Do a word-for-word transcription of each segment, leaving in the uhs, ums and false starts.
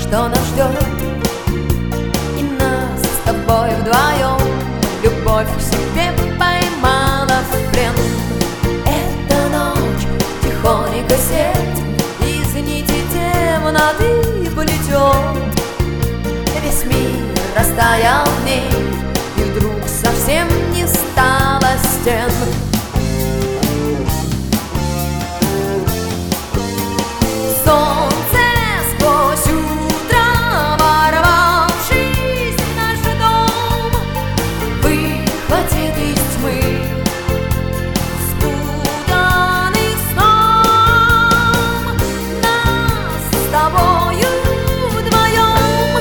что нас ждет, и нас с тобой вдвоем любовь к себе поймала в плен. Эта ночь тихонько сеть из нити темноты плетет. Весь мир растаял в ней, и вдруг совсем не стало стен. Солнце сквозь утро, ворвавшись в наш дом, выхватит из тьмы спутанный сном нас с тобою вдвоем.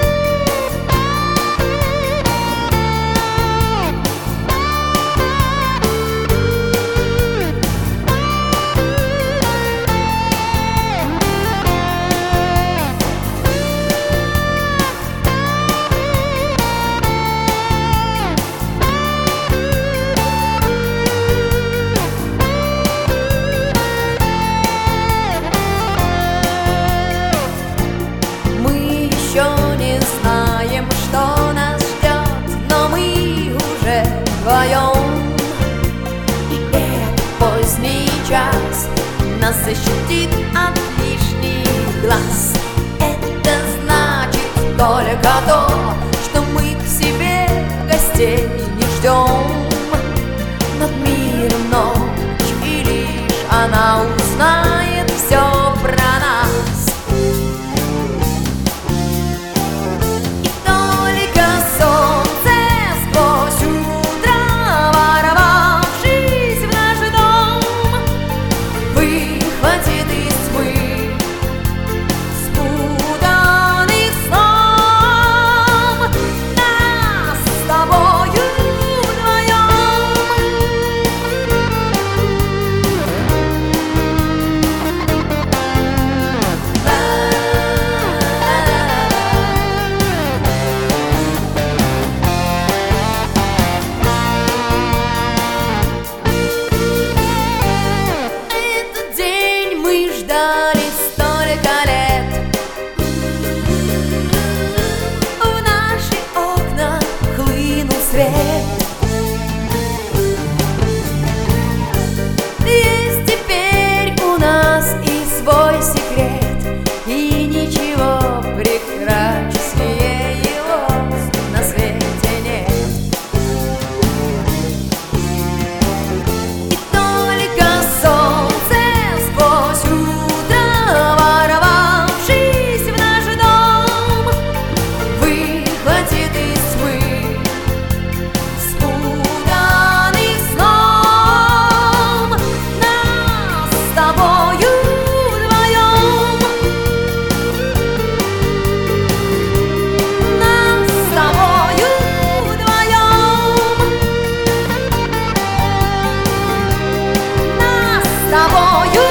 Еще не знаем, что нас ждет, но мы уже вдвоем. И этот поздний час нас защитит от лишних глаз. Это значит только то, что мы к себе гостей не ждем. Над миром ночь, и лишь она узнает все про нас. Ждали столько лет, в наши окна хлынул свет. Есть теперь у нас и свой секрет, и ничего прекраснее его на свете нет. И только солнце сквозь тобою